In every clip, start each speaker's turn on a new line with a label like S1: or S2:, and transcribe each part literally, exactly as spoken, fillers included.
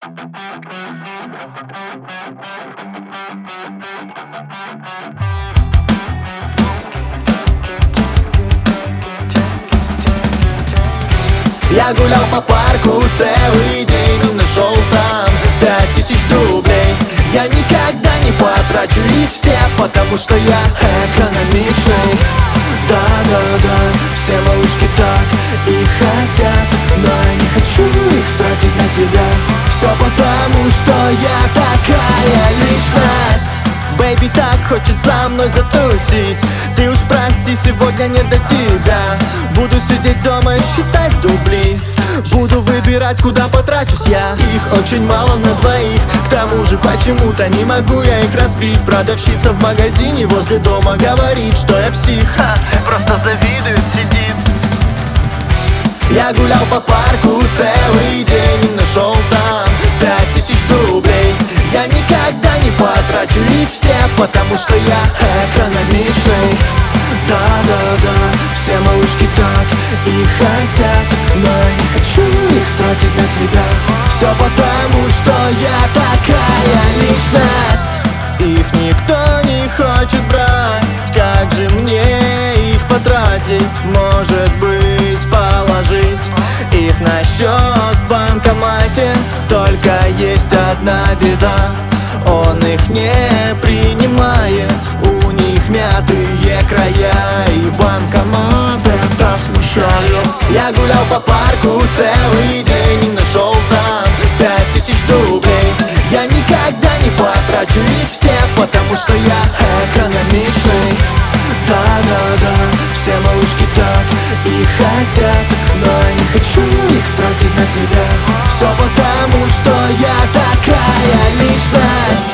S1: Я гулял по парку целый день и нашел там пять тысяч рублей. Я никогда не потрачу их все, потому что я экономичный. Да-да-да, все малышки так и хотят, но я не хочу их тратить на тебя. Все потому, что я такая личность. Бэйби так хочет со мной затусить. Ты уж прости, сегодня не до тебя. Буду сидеть дома и считать дубли. Буду выбирать, куда потрачусь я. Их очень мало на двоих. К тому же почему-то не могу я их разбить. Продавщица в магазине возле дома говорит, что я псих. Ха, просто завидует, сидит. Я гулял по парку целый день и нашел там пять тысяч рублей. Я никогда не потрачу их все, потому что я экономичный. Да-да-да, все малышки так и хотят, но я не хочу их тратить на тебя. Все потому, что я такая личность. Их никто не хочет брать, как же мне их потратить? Может быть, положить их на счет в банкомате. Только есть одна беда, он их не принимает. У них мятые края, и банкомат это смущает. Я гулял по парку целый день и нашел там пять тысяч рублей. Я никогда не потрачу их все, потому что я экономичный. Да-да-да, все малышки так и хотят, но я не хочу их тратить на тебя. Все потому, что я такая личность.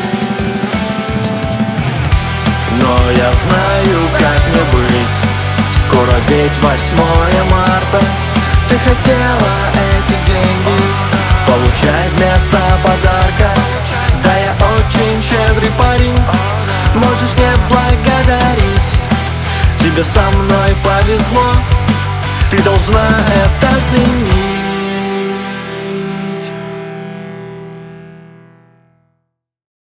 S1: Но я знаю, как мне быть. Скоро ведь восьмое марта. Ты хотела эти деньги, получай вместо подарка. Да, я очень щедрый парень, можешь не благодарить. Тебе со мной повезло, ты должна это ценить.